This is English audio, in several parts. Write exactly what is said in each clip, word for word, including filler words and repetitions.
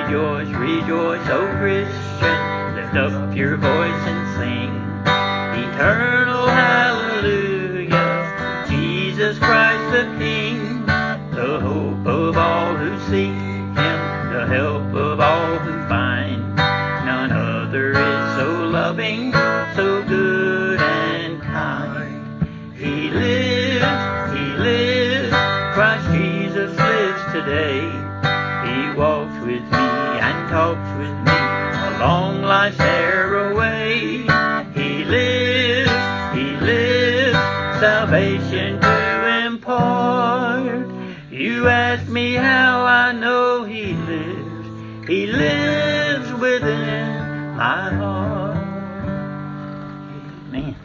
Rejoice, rejoice, O Christian, lift up your voice and sing eternal hallelujah, Jesus Christ the King, the hope of all who seek Him, the help of all who find. None other is so loving, so good and kind. He lives, He lives, Christ Jesus lives today. He walks with me and talks with me along life's narrow way. He lives, He lives, salvation to impart. You ask me how I know He lives. He lives within my heart. Amen.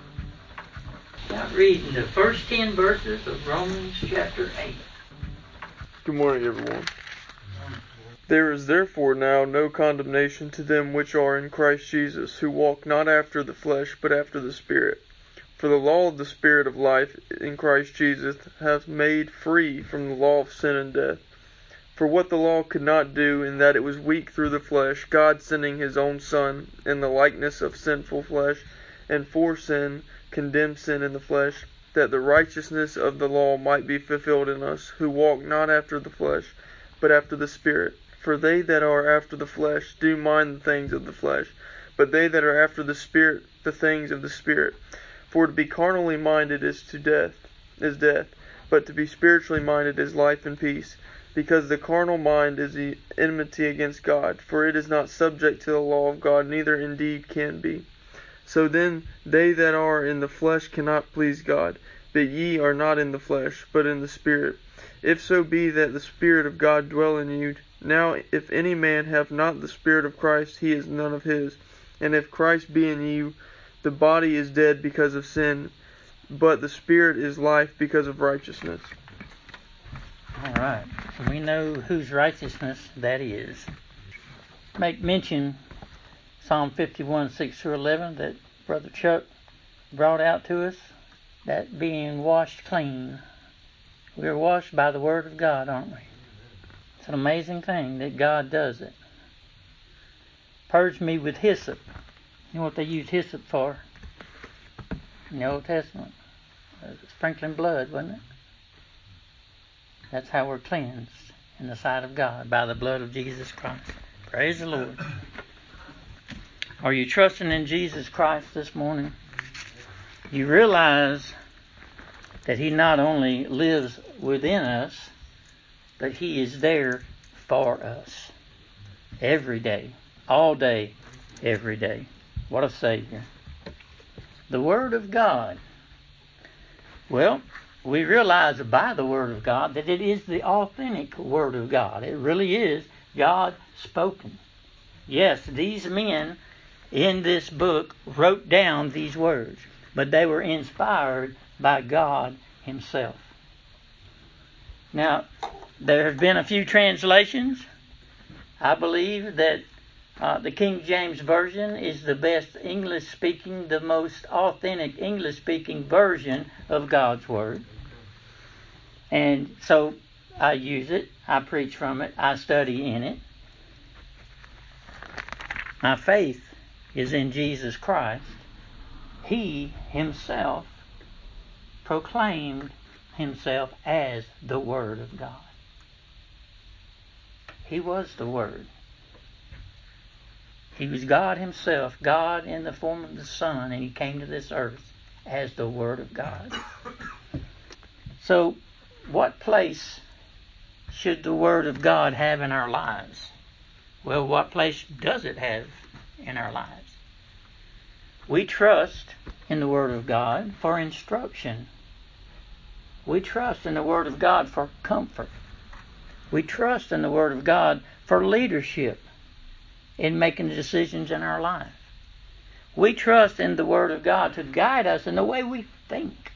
Now reading the first ten verses of Romans chapter eight. Good morning, everyone. There is therefore now no condemnation to them which are in Christ Jesus, who walk not after the flesh, but after the Spirit. For the law of the Spirit of life in Christ Jesus hath made free from the law of sin and death. For what the law could not do, in that it was weak through the flesh, God sending His own Son in the likeness of sinful flesh, and for sin condemned sin in the flesh, that the righteousness of the law might be fulfilled in us, who walk not after the flesh, but after the Spirit. For they that are after the flesh do mind the things of the flesh, but they that are after the Spirit the things of the Spirit. For to be carnally minded is to death, is death, but to be spiritually minded is life and peace. Because the carnal mind is the enmity against God, for it is not subject to the law of God, neither indeed can be. So then they that are in the flesh cannot please God. But ye are not in the flesh, but in the Spirit. If so be that the Spirit of God dwell in you. Now if any man have not the Spirit of Christ, he is none of his. And if Christ be in you, the body is dead because of sin, but the Spirit is life because of righteousness. All right. So we know whose righteousness that is. Make mention Psalm fifty-one, six through eleven that Brother Chuck brought out to us. That being washed clean. We are washed by the Word of God, aren't we? It's an amazing thing that God does it. Purge me with hyssop. You know what they used hyssop for in the Old Testament? Uh, sprinkling blood, wasn't it? That's how we're cleansed in the sight of God, by the blood of Jesus Christ. Praise the Lord. Are you trusting in Jesus Christ this morning? You realize that He not only lives within us, but He is there for us. Every day. All day. Every day. What a Savior. The Word of God. Well, we realize by the Word of God that it is the authentic Word of God. It really is God spoken. Yes, these men in this book wrote down these words, but they were inspired by God Himself. Now, there have been a few translations. I believe that uh, the King James Version is the best English-speaking, the most authentic English-speaking version of God's Word. And so I use it, I preach from it, I study in it. My faith is in Jesus Christ. He Himself proclaimed Himself as the Word of God. He was the Word. He was God Himself, God in the form of the Son, and He came to this earth as the Word of God. So, what place should the Word of God have in our lives? Well, what place does it have in our lives? We trust in the Word of God for instruction. We trust in the Word of God for comfort. We trust in the Word of God for leadership in making decisions in our life. We trust in the Word of God to guide us in the way we think,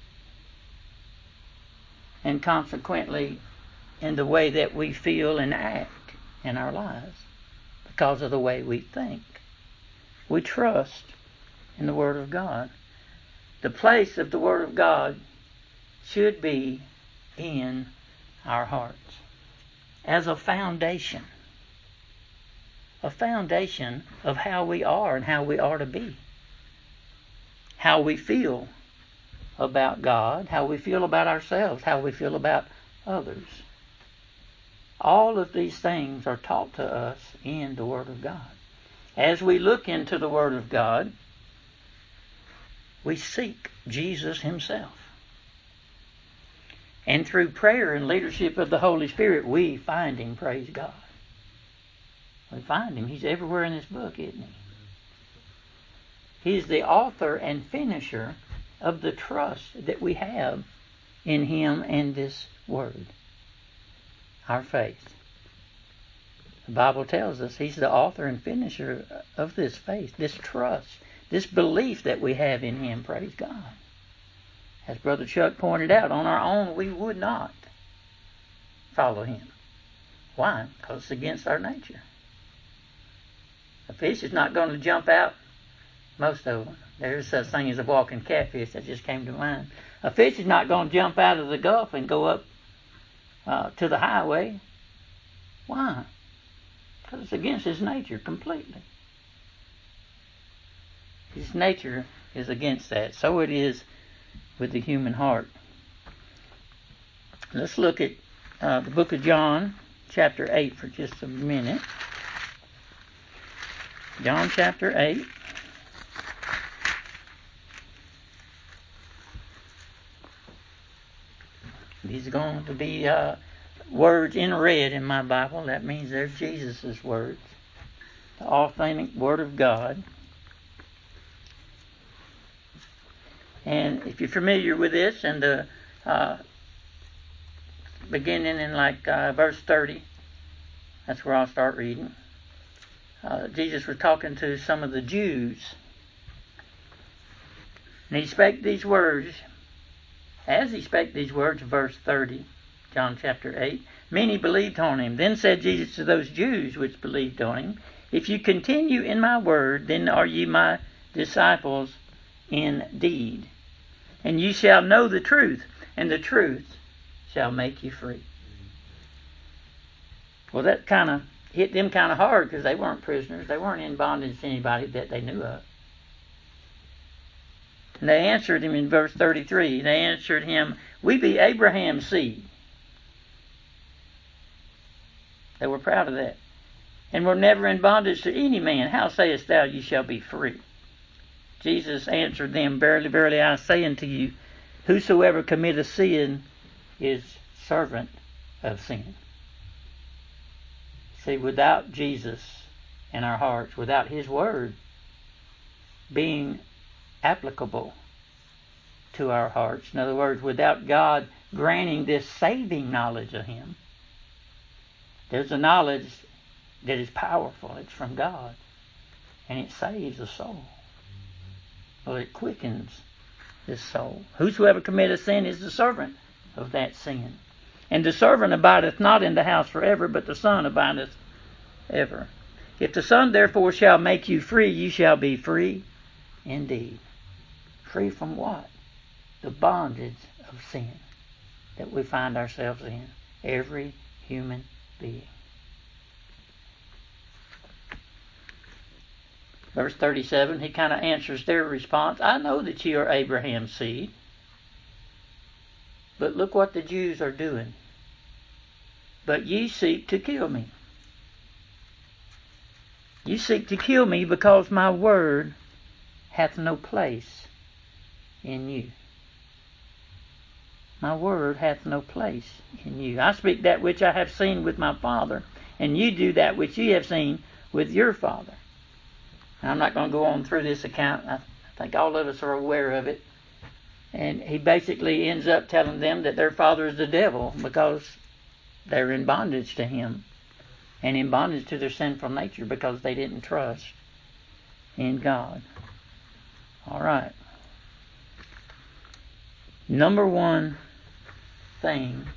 and consequently in the way that we feel and act in our lives because of the way we think. We trust in the Word of God. The place of the Word of God should be in our hearts as a foundation. a foundation of how we are and how we are to be. How we feel about God, how we feel about ourselves, how we feel about others. All of these things are taught to us in the Word of God. As we look into the Word of God, we seek Jesus Himself. And through prayer and leadership of the Holy Spirit, we find Him, praise God. We find Him. He's everywhere in this book, isn't He? He's the author and finisher of the trust that we have in Him and this Word, our faith. The Bible tells us He's the author and finisher of this faith, this trust, this belief that we have in Him, praise God. As Brother Chuck pointed out, on our own we would not follow Him. Why? Because it's against our nature. A fish is not going to jump out. Most of them. There's such thing as a walking catfish that just came to mind. A fish is not going to jump out of the Gulf and go up uh, to the highway. Why? Because it's against his nature completely. His nature is against that. So it is with the human heart. Let's look at uh, the book of John, chapter eight, for just a minute. John chapter eight. These are going to be uh, words in red in my Bible. That means they're Jesus' words. The authentic Word of God. And if you're familiar with this, and the uh, beginning in like uh, verse thirty, that's where I'll start reading. Uh, Jesus was talking to some of the Jews. And He spake these words. As He spake these words, verse thirty, John chapter eight, many believed on Him. Then said Jesus to those Jews which believed on Him, if you continue in my word, then are ye my disciples indeed. And ye shall know the truth, and the truth shall make you free. Well, that kind of hit them kind of hard because they weren't prisoners. They weren't in bondage to anybody that they knew of. And they answered Him in verse thirty-three. They answered Him, we be Abraham's seed. They were proud of that. And were never in bondage to any man. How sayest thou, ye shall be free? Jesus answered them, verily, verily, I say unto you, whosoever committeth sin is servant of sin. See, without Jesus in our hearts, without His word being applicable to our hearts, in other words, without God granting this saving knowledge of Him, there's a knowledge that is powerful. It's from God, and it saves the soul. Well, it quickens this soul. Whosoever committeth sin is the servant of that sin. And the servant abideth not in the house forever, but the Son abideth ever. If the Son therefore shall make you free, you shall be free indeed. Free from what? The bondage of sin that we find ourselves in. Every human being. Verse thirty-seven, He kind of answers their response. I know that you are Abraham's seed. But look what the Jews are doing. But ye seek to kill me. You seek to kill me because my word hath no place in you. My word hath no place in you. I speak that which I have seen with my Father, and you do that which ye have seen with your father. Now, I'm not going to go on through this account. I think all of us are aware of it. And he basically ends up telling them that their father is the devil because they're in bondage to him and in bondage to their sinful nature because they didn't trust in God. All right. Number one thing,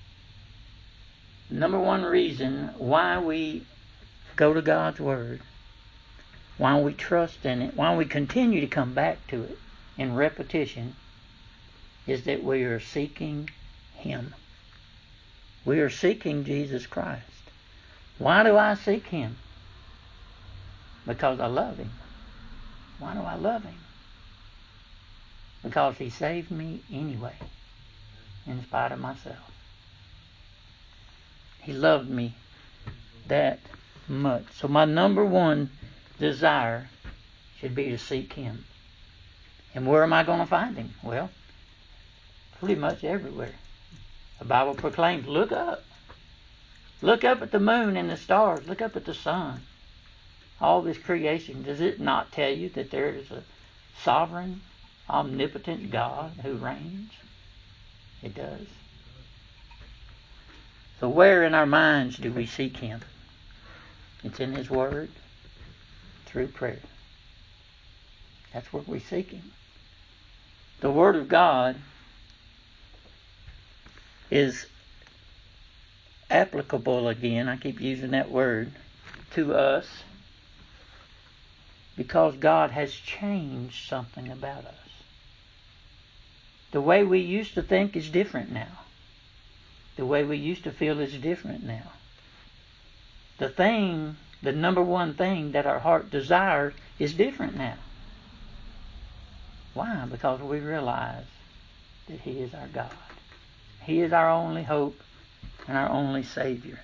number one reason why we go to God's Word, why we trust in it, why we continue to come back to it in repetition, is that we are seeking Him. We are seeking Jesus Christ. Why do I seek Him? Because I love Him. Why do I love Him? Because He saved me anyway, in spite of myself. He loved me that much. So my number one desire should be to seek Him. And where am I going to find Him? Well, pretty much everywhere. The Bible proclaims, look up. Look up at the moon and the stars. Look up at the sun. All this creation. Does it not tell you that there is a sovereign, omnipotent God who reigns? It does. So where in our minds do we seek Him? It's in His Word, through prayer. That's where we seek Him. The Word of God is applicable again, I keep using that word, to us because God has changed something about us. The way we used to think is different now. The way we used to feel is different now. The thing, the number one thing that our heart desires is different now. Why? Because we realize that He is our God. He is our only hope and our only Savior.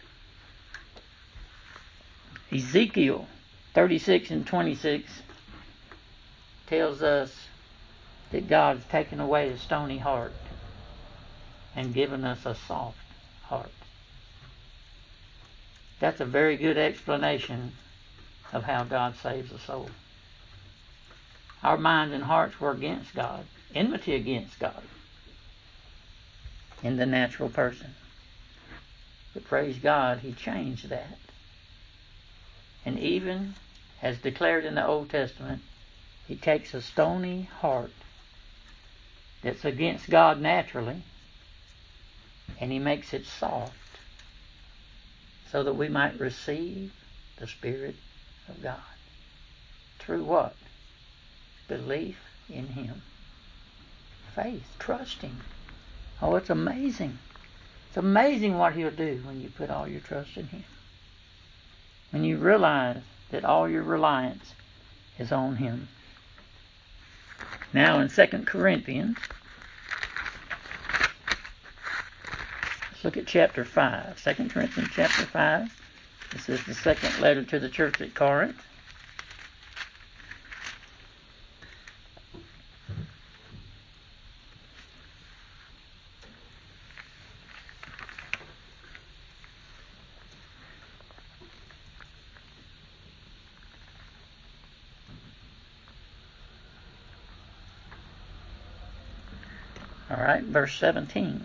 Ezekiel thirty-six and twenty-six tells us that God has taken away a stony heart and given us a soft heart. That's a very good explanation of how God saves a soul. Our minds and hearts were against God, enmity against God in the natural person. But praise God, He changed that. And even, as declared in the Old Testament, He takes a stony heart that's against God naturally, and He makes it soft so that we might receive the Spirit of God. Through what? Belief in Him. Faith, trusting. Oh, it's amazing. It's amazing what He'll do when you put all your trust in Him. When you realize that all your reliance is on Him. Now in Second Corinthians, let's look at chapter five. Second Corinthians chapter five. This is the second letter to the church at Corinth. All right, verse seventeen.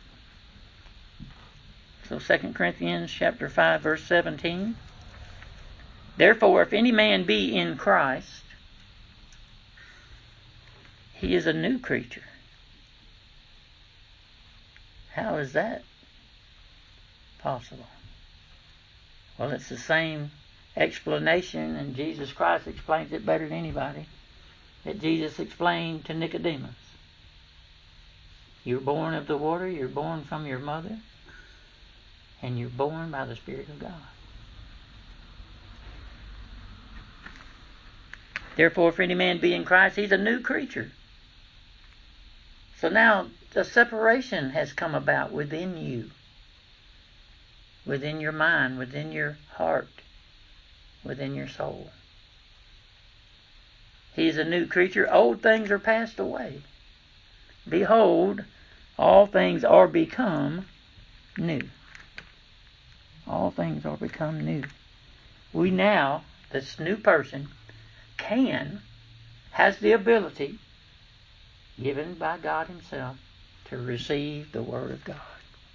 So Second Corinthians chapter five, verse seventeen. Therefore, if any man be in Christ, he is a new creature. How is that possible? Well, it's the same explanation, and Jesus Christ explains it better than anybody, that Jesus explained to Nicodemus. You're born of the water, you're born from your mother, and you're born by the Spirit of God. Therefore, if any man be in Christ, he's a new creature. So now the separation has come about within you, within your mind, within your heart, within your soul. He's a new creature. Old things are passed away. Behold, all things are become new. All things are become new. We now, this new person, can, has the ability, given by God Himself, to receive the Word of God.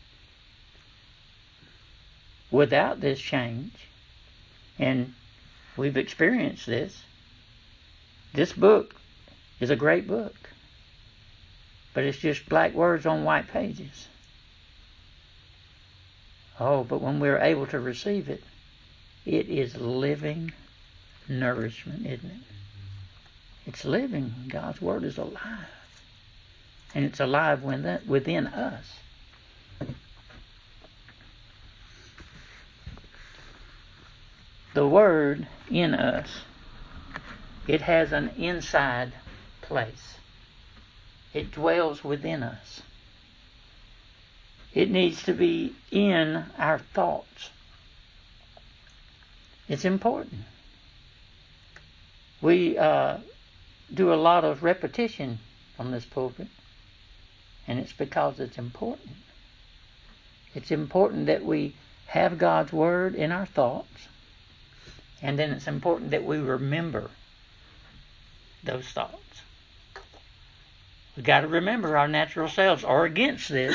Without this change, and we've experienced this, this book is a great book. But it's just black words on white pages. Oh, but when we're able to receive it, it is living nourishment, isn't it? It's living. God's Word is alive. And it's alive within us. the Word in us, it has an inside place. It dwells within us. It needs to be in our thoughts. It's important. We uh, do a lot of repetition from this pulpit, and it's because it's important. It's important that we have God's Word in our thoughts, and then it's important that we remember those thoughts. We've got to remember our natural selves are against this.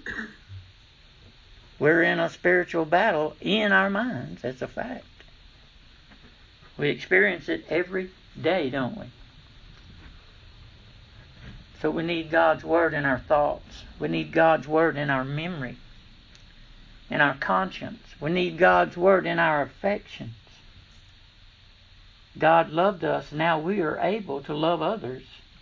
We're in a spiritual battle in our minds. That's a fact. We experience it every day, don't we? So we need God's Word in our thoughts. We need God's Word in our memory, in our conscience. We need God's Word in our affections. God loved us. Now we are able to love others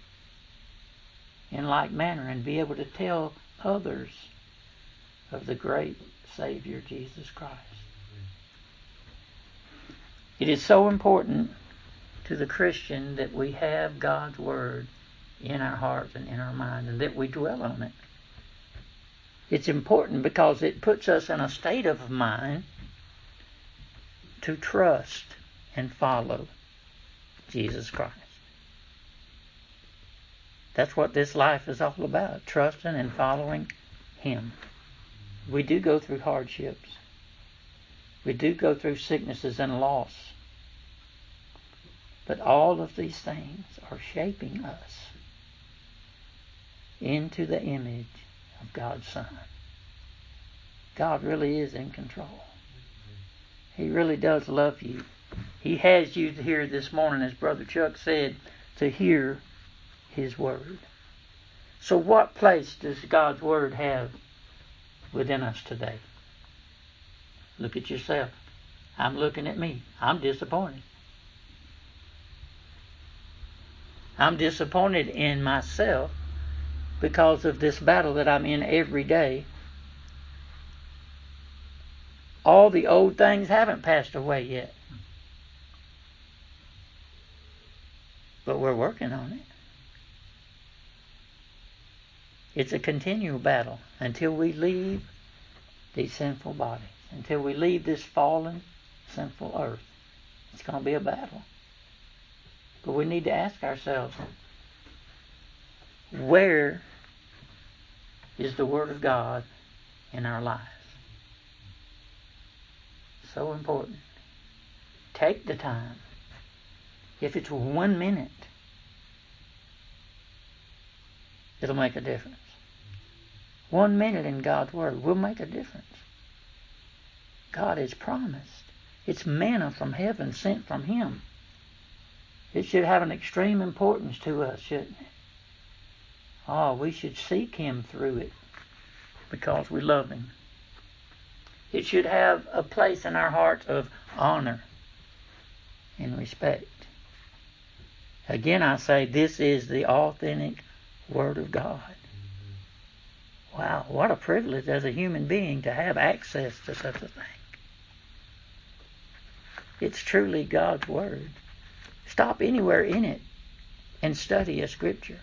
in like manner and be able to tell others of the great Savior, Jesus Christ. It is so important to the Christian that we have God's Word in our hearts and in our minds, and that we dwell on it. It's important because it puts us in a state of mind to trust and follow Jesus Christ. That's what this life is all about, trusting and following Him. We do go through hardships. We do go through sicknesses and loss. But all of these things are shaping us into the image of God's Son. God really is in control. He really does love you. He has you here this morning, as Brother Chuck said, to hear His Word. So what place does God's Word have within us today? Look at yourself. I'm looking at me. I'm disappointed. I'm disappointed in myself because of this battle that I'm in every day. All the old things haven't passed away yet. But we're working on it. It's a continual battle until we leave these sinful bodies, until we leave this fallen, sinful earth. It's going to be a battle. But we need to ask ourselves, where is the Word of God in our lives? So important. Take the time. If it's one minute, it'll make a difference. One minute in God's Word will make a difference. God has promised. It's manna from heaven sent from Him. It should have an extreme importance to us, shouldn't it? Oh, we should seek Him through it because we love Him. It should have a place in our hearts of honor and respect. Again, I say this is the authentic Word of God. Wow, what a privilege as a human being to have access to such a thing. It's truly God's Word. Stop anywhere in it and study a scripture.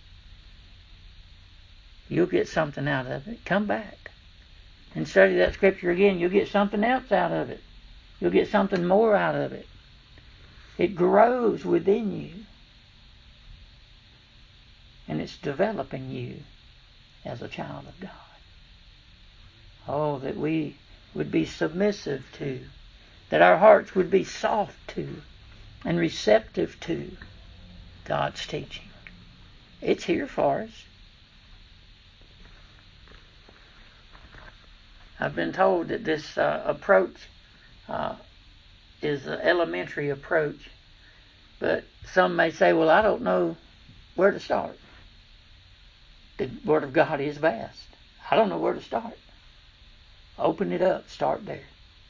You'll get something out of it. Come back and study that scripture again. You'll get something else out of it. You'll get something more out of it. It grows within you. And it's developing you as a child of God. Oh, that we would be submissive to, that our hearts would be soft to and receptive to God's teaching. It's here for us. I've been told that this uh, approach uh, is an elementary approach, but some may say, well, I don't know where to start. The Word of God is vast. I don't know where to start. Open it up. Start there.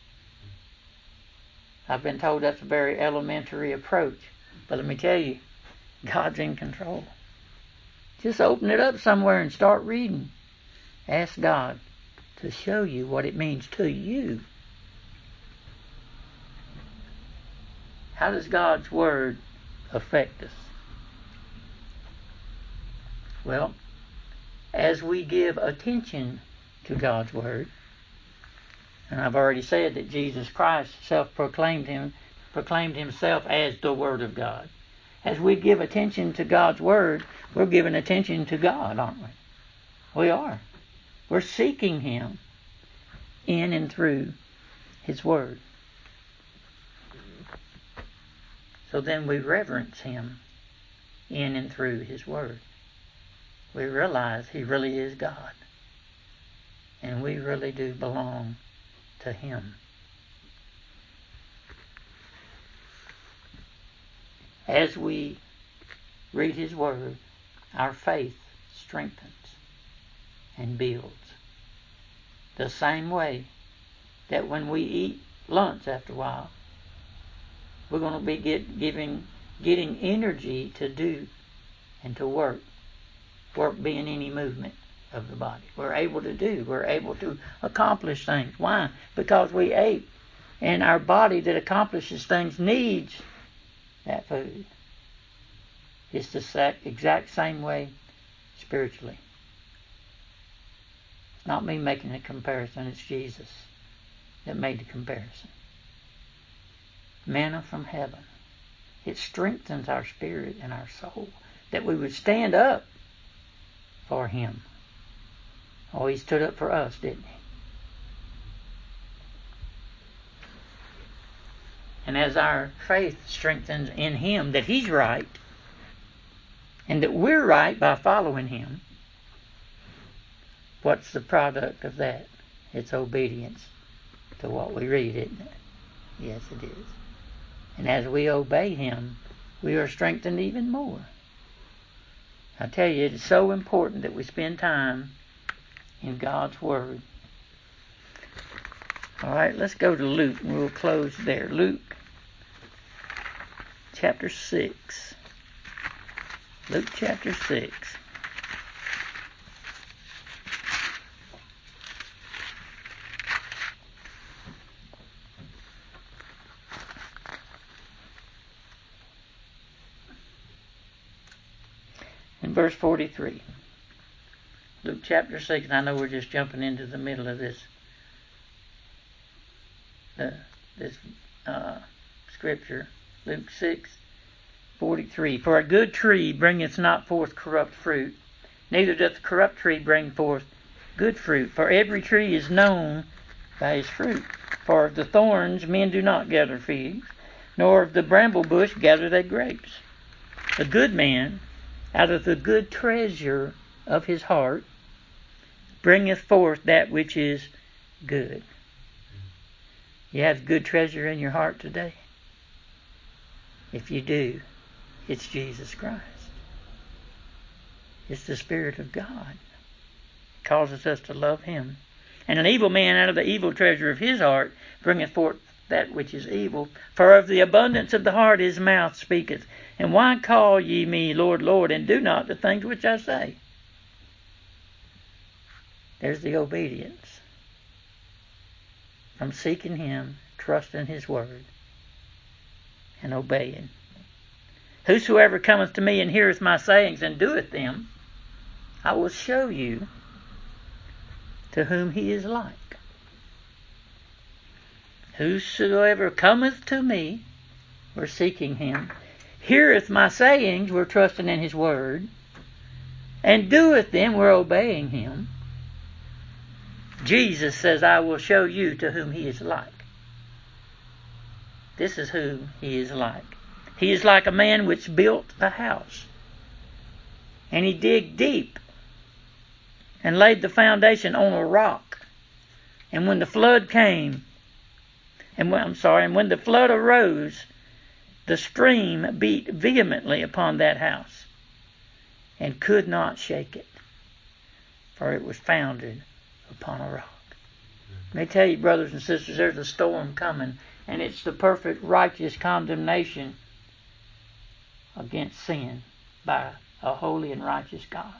I've been told that's a very elementary approach. But let me tell you, God's in control. Just open it up somewhere and start reading. Ask God to show you what it means to you. How does God's Word affect us? Well, as we give attention to God's Word, and I've already said that Jesus Christ self-proclaimed him, proclaimed himself as the Word of God. As we give attention to God's Word, we're giving attention to God, aren't we? We are. We're seeking Him in and through His Word. So then we reverence Him in and through His Word. We realize He really is God. And we really do belong to Him. As we read His Word, our faith strengthens and builds. The same way that when we eat lunch after a while, we're going to be get, giving, getting energy to do and to work. Work being any movement of the body. We're able to do. We're able to accomplish things. Why? Because we ate. And our body that accomplishes things needs that food. It's the exact same way spiritually. It's not me making a comparison. It's Jesus that made the comparison. Manna from heaven. It strengthens our spirit and our soul that we would stand up for Him. Oh, He stood up for us, didn't He? And as our faith strengthens in Him that He's right, and that we're right by following Him, what's the product of that? It's obedience to what we read, isn't it? Yes, it is. And as we obey Him, we are strengthened even more. I tell you, it's so important that we spend time in God's Word. All right, let's go to Luke, and we'll close there. Luke chapter six. Luke chapter six. In verse forty-three. Luke chapter six, and I know we're just jumping into the middle of this uh, this uh, scripture. Luke six forty-three. For a good tree bringeth not forth corrupt fruit, neither doth a corrupt tree bring forth good fruit. For every tree is known by his fruit. For of the thorns men do not gather figs, nor of the bramble bush gather they grapes. A good man, out of the good treasure of his heart, bringeth forth that which is good. You have good treasure in your heart today? If you do, it's Jesus Christ. It's the Spirit of God. It causes us to love Him. And an evil man out of the evil treasure of his heart bringeth forth that which is evil. For of the abundance of the heart his mouth speaketh. And why call ye me Lord, Lord, and do not the things which I say? There's the obedience. From seeking Him, trusting His Word, and obeying. Whosoever cometh to me and heareth my sayings and doeth them, I will show you to whom he is like. Whosoever cometh to me, we're seeking Him, heareth my sayings, we're trusting in His Word, and doeth them, we're obeying Him. Jesus says, I will show you to whom He is like. This is who He is like. He is like a man which built a house. And he digged deep and laid the foundation on a rock. And when the flood came, and when, I'm sorry, and when the flood arose, the stream beat vehemently upon that house and could not shake it, for it was founded upon a rock. Let me tell you, brothers and sisters, there's a storm coming, and it's the perfect righteous condemnation against sin by a holy and righteous God.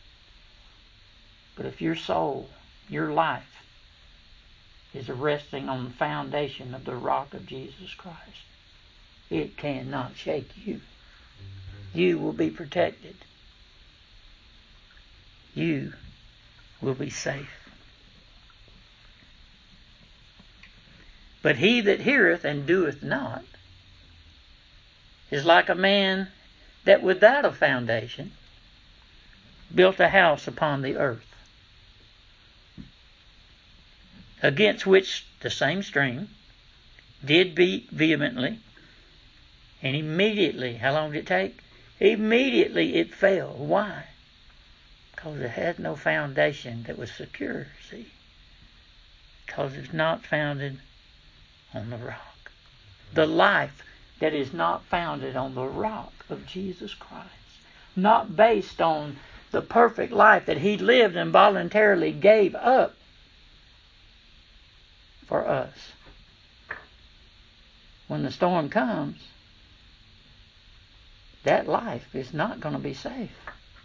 But if your soul, your life, is resting on the foundation of the rock of Jesus Christ, it cannot shake you. You will be protected. You will be safe. But he that heareth and doeth not is like a man that without a foundation built a house upon the earth, against which the same stream did beat vehemently, and immediately, how long did it take? Immediately it fell. Why? Because it had no foundation that was secure, see? Because it's not founded on the rock. The life that is not founded on the rock of Jesus Christ, not based on the perfect life that he lived and voluntarily gave up for us. When the storm comes, that life is not going to be safe,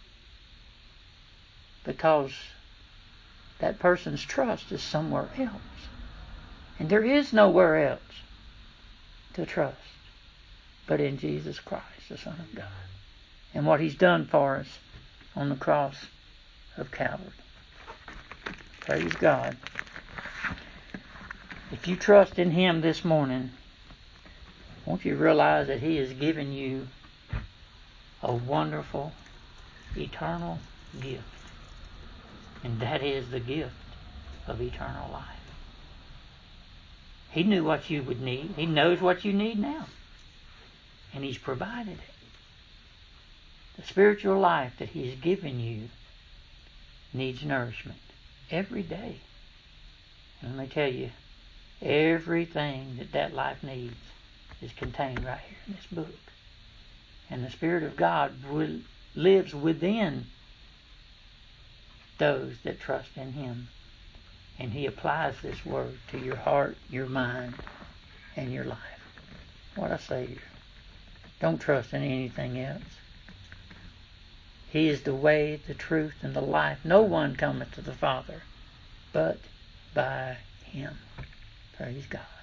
because that person's trust is somewhere else. And there is nowhere else to trust but in Jesus Christ, the Son of God, and what he's done for us on the cross of Calvary. Praise God. If you trust in him this morning, won't you realize that he has given you a wonderful, eternal gift? And that is the gift of eternal life. He knew what you would need. He knows what you need now. And he's provided it. The spiritual life that he's given you needs nourishment every day. And let me tell you, everything that that life needs is contained right here in this book. And the Spirit of God will, lives within those that trust in him. And he applies this word to your heart, your mind, and your life. What a Savior. Don't trust in anything else. He is the way, the truth, and the life. No one cometh to the Father but by him. Praise God.